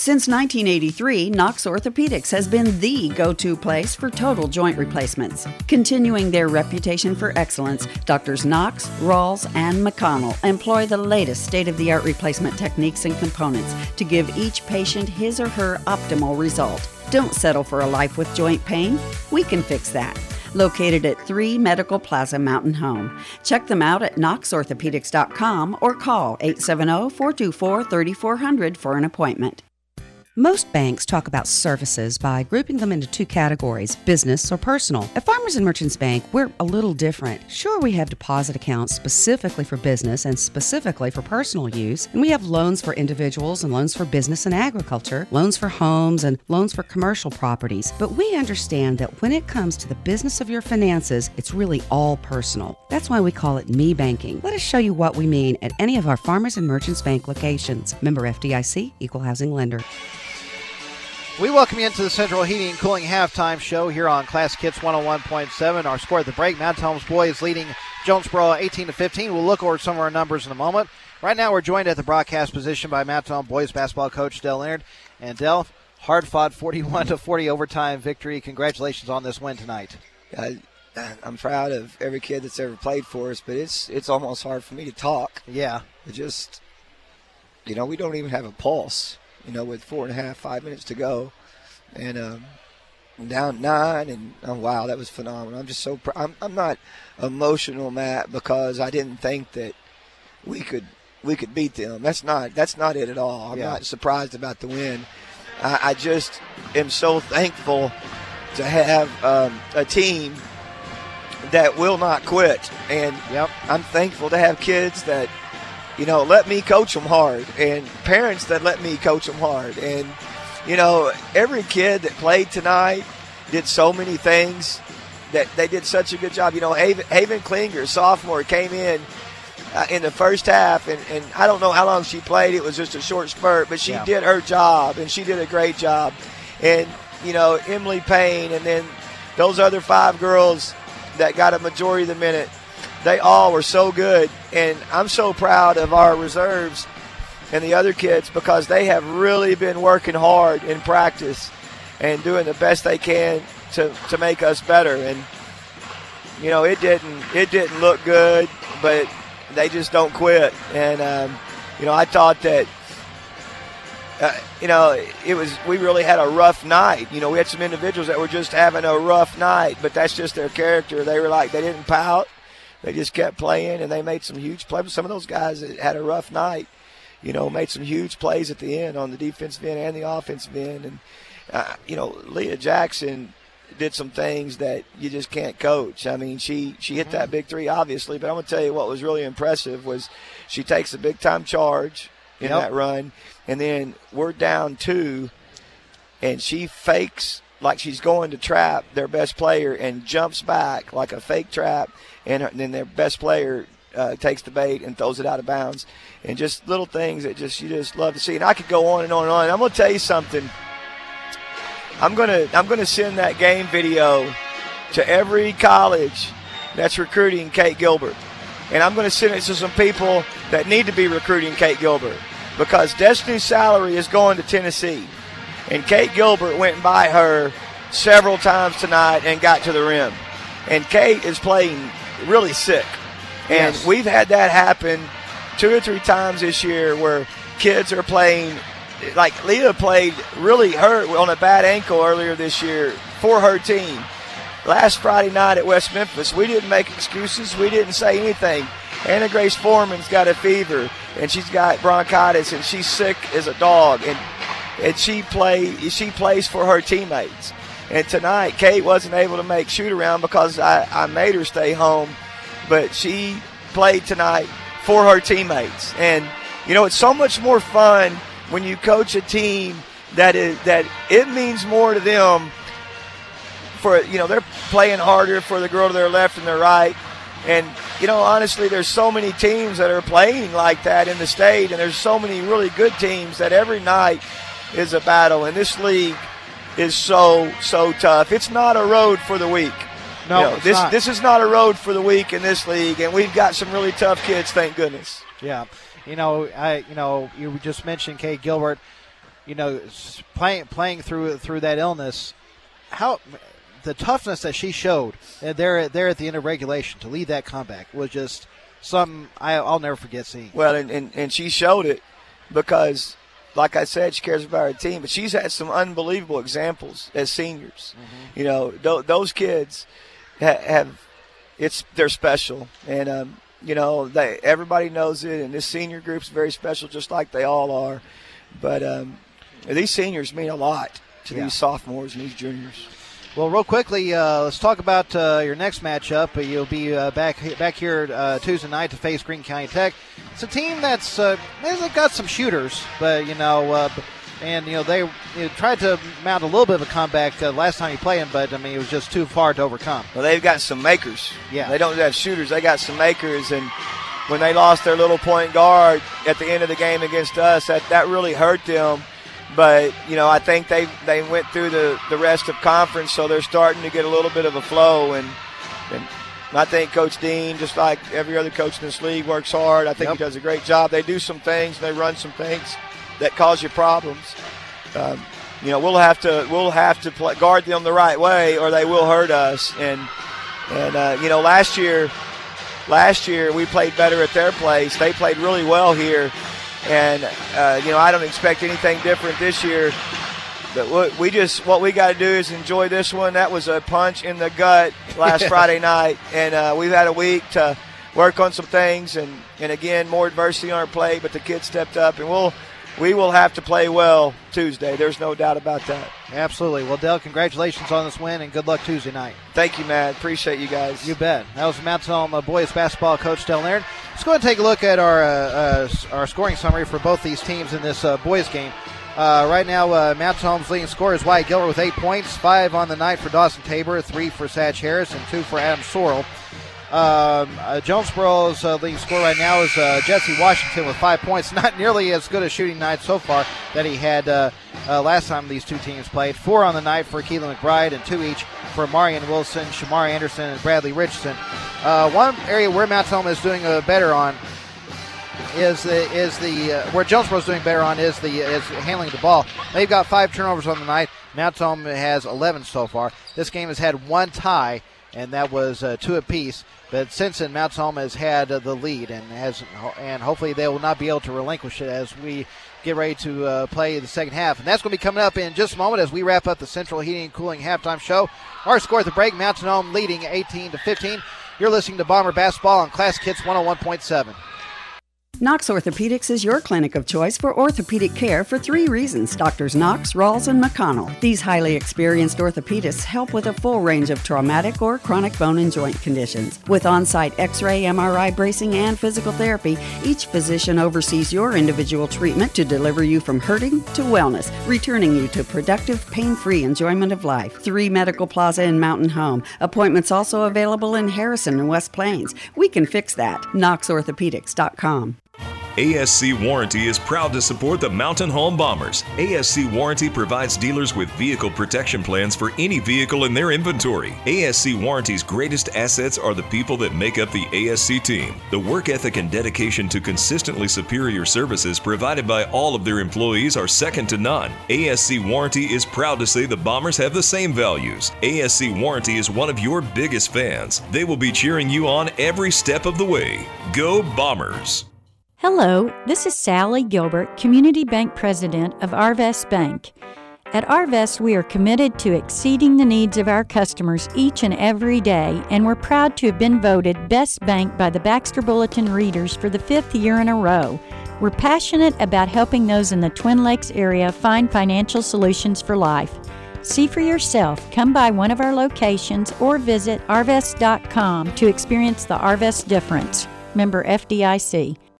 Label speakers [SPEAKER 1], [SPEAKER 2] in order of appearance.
[SPEAKER 1] Since 1983, Knox Orthopedics has been the go-to place for total joint replacements. Continuing their reputation for excellence, Doctors Knox, Rawls, and McConnell employ the latest state-of-the-art replacement techniques and components to give each patient his or her optimal result. Don't settle for a life with joint pain. We can fix that. Located at 3 Medical Plaza Mountain Home. Check them out at knoxorthopedics.com or call 870-424-3400 for an appointment.
[SPEAKER 2] Most banks talk about services by grouping them into two categories, business or personal. At Farmers and Merchants Bank, we're a little different. Sure, we have deposit accounts specifically for business and specifically for personal use, and we have loans for individuals and loans for business and agriculture, loans for homes and loans for commercial properties. But we understand that when it comes to the business of your finances, it's really all personal. That's why we call it Me Banking. Let us show you what we mean at any of our Farmers and Merchants Bank locations. Member FDIC, Equal Housing Lender.
[SPEAKER 3] We welcome you into the Central Heating and Cooling halftime show here on Classic Hits 101.7. Our score at the break, Mountain Homes boys leading Jonesboro 18-15. We'll look over some of our numbers in a moment. Right now we're joined at the broadcast position by Mountain Home boys basketball coach Del Leonard. And Del, hard-fought 41-40 overtime victory. Congratulations on this win tonight.
[SPEAKER 4] I'm proud of every kid that's ever played for us, but it's almost hard for me to talk.
[SPEAKER 3] Yeah.
[SPEAKER 4] It just, we don't even have a pulse. With 5 minutes to go, and down 9, and wow, that was phenomenal. I'm just so I'm not emotional, Matt, because I didn't think that we could beat them. That's not it at all. I'm not surprised about the win. I just am so thankful to have a team that will not quit, and I'm thankful to have kids that let me coach them hard, and parents that let me coach them hard. And, every kid that played tonight did so many things that they did such a good job. Haven Klinger, sophomore, came in the first half, and I don't know how long she played. It was just a short spurt, but she did her job, and she did a great job. And, Emily Payne, and then those other 5 girls that got a majority of the minute, they all were so good, and I'm so proud of our reserves and the other kids because they have really been working hard in practice and doing the best they can to make us better. And it didn't look good, but they just don't quit. And I thought that we really had a rough night. We had some individuals that were just having a rough night, but that's just their character. They didn't pout. They just kept playing, and they made some huge plays. Some of those guys that had a rough night, made some huge plays at the end on the defensive end and the offensive end. And, Leah Jackson did some things that you just can't coach. I mean, she hit that big 3, obviously, but I'm going to tell you what was really impressive was she takes a big-time charge in that run, and then we're down 2, and she fakes like she's going to trap their best player and jumps back like a fake trap, and then their best player takes the bait and throws it out of bounds. And just little things that you just love to see. And I could go on and on and on. And I'm going to tell you something. I'm gonna send that game video to every college that's recruiting Kate Gilbert. And I'm going to send it to some people that need to be recruiting Kate Gilbert because Destiny's salary is going to Tennessee. And Kate Gilbert went by her several times tonight and got to the rim. And Kate is playing really sick. And we've had that happen 2 or 3 times this year where kids are playing, like Leah played really hurt on a bad ankle earlier this year for her team. Last Friday night at West Memphis, we didn't make excuses. We didn't say anything. Anna Grace Foreman's got a fever, and she's got bronchitis, and she's sick as a dog. And she plays for her teammates. And tonight, Kate wasn't able to make shoot-around because I made her stay home. But she played tonight for her teammates. And, it's so much more fun when you coach a team that it means more to them for, they're playing harder for the girl to their left and their right. And, honestly, there's so many teams that are playing like that in the state, and there's so many really good teams that every night is a battle. And this league is so tough. It's not a road for the weak.
[SPEAKER 3] No,
[SPEAKER 4] this is not a road for the weak in this league, and we've got some really tough kids, thank goodness.
[SPEAKER 3] Yeah. You just mentioned Kate Gilbert. playing through that illness, how the toughness that she showed there at the end of regulation to lead that comeback was just something I'll never forget seeing.
[SPEAKER 4] Well, and she showed it because, like I said, she cares about her team, but she's had some unbelievable examples as seniors. Mm-hmm. Those kids they're special, and everybody knows it, and this senior group's very special, just like they all are. But these seniors mean a lot to these sophomores and these juniors.
[SPEAKER 3] Well, real quickly, let's talk about your next matchup. You'll be back here Tuesday night to face Greene County Tech. It's a team that's they've got some shooters, but they tried to mount a little bit of a comeback last time you played them, but it was just too far to overcome.
[SPEAKER 4] Well, they've got some makers.
[SPEAKER 3] Yeah,
[SPEAKER 4] they don't have shooters; they got some makers, and when they lost their little point guard at the end of the game against us, that really hurt them. But, I think they went through the rest of conference, so they're starting to get a little bit of a flow. And I think Coach Dean, just like every other coach in this league, works hard. I think he does a great job. They do some things, they run some things that cause you problems. We'll have to guard them the right way, or they will hurt us. And last year we played better at their place. They played really well here. And, I don't expect anything different this year. But what we got to do is enjoy this one. That was a punch in the gut last Friday night. And we've had a week to work on some things. And again, more adversity on our plate, but the kids stepped up. And we will have to play well Tuesday. There's no doubt about that.
[SPEAKER 3] Absolutely. Well, Dell, congratulations on this win, and good luck Tuesday night.
[SPEAKER 4] Thank you, Matt. Appreciate you guys.
[SPEAKER 3] You bet. That was Mountain Home boys basketball coach Dell Laird. Let's go ahead and take a look at our scoring summary for both these teams in this boys game. Right now, Mountain Home's leading scorer is Wyatt Gilbert with 8 points, 5 on the night for Dawson Tabor, 3 for Satch Harris, and 2 for Adam Sorrell. Jonesboro's leading scorer right now is Jesse Washington with 5 points. Not nearly as good a shooting night so far that he had last time these two teams played. 4 on the night for Keelan McBride and 2 each for Marion Wilson, Shamari Anderson, and Bradley Richardson. One area where Mount Home is doing better on is where Jonesboro's doing better on is handling the ball. They've got 5 turnovers on the night. Mount Home has 11 so far. This game has had 1 tie, and that was 2 apiece. But since then, Mount Home has had the lead, and hopefully they will not be able to relinquish it as we get ready to play the second half. And that's going to be coming up in just a moment as we wrap up the Central Heating and Cooling halftime show. Our score at the break, Mountain Home leading 18-15. You're listening to Bomber Basketball on Classic Hits 101.7.
[SPEAKER 1] Knox Orthopedics is your clinic of choice for orthopedic care for 3 reasons. Doctors Knox, Rawls, and McConnell. These highly experienced orthopedists help with a full range of traumatic or chronic bone and joint conditions. With on-site X-ray, MRI, bracing, and physical therapy, each physician oversees your individual treatment to deliver you from hurting to wellness, returning you to productive, pain-free enjoyment of life. 3 Medical Plaza in Mountain Home. Appointments also available in Harrison and West Plains. We can fix that. KnoxOrthopedics.com.
[SPEAKER 5] ASC Warranty is proud to support the Mountain Home Bombers. ASC Warranty provides dealers with vehicle protection plans for any vehicle in their inventory. ASC Warranty's greatest assets are the people that make up the ASC team. The work ethic and dedication to consistently superior services provided by all of their employees are second to none. ASC Warranty is proud to say the Bombers have the same values. ASC Warranty is one of your biggest fans. They will be cheering you on every step of the way. Go Bombers!
[SPEAKER 6] Hello, this is Sally Gilbert, Community Bank President of Arvest Bank. At Arvest, we are committed to exceeding the needs of our customers each and every day, and we're proud to have been voted Best Bank by the Baxter Bulletin readers for the 5th year in a row. We're passionate about helping those in the Twin Lakes area find financial solutions for life. See for yourself. Come by one of our locations or visit arvest.com to experience the Arvest difference. Member FDIC.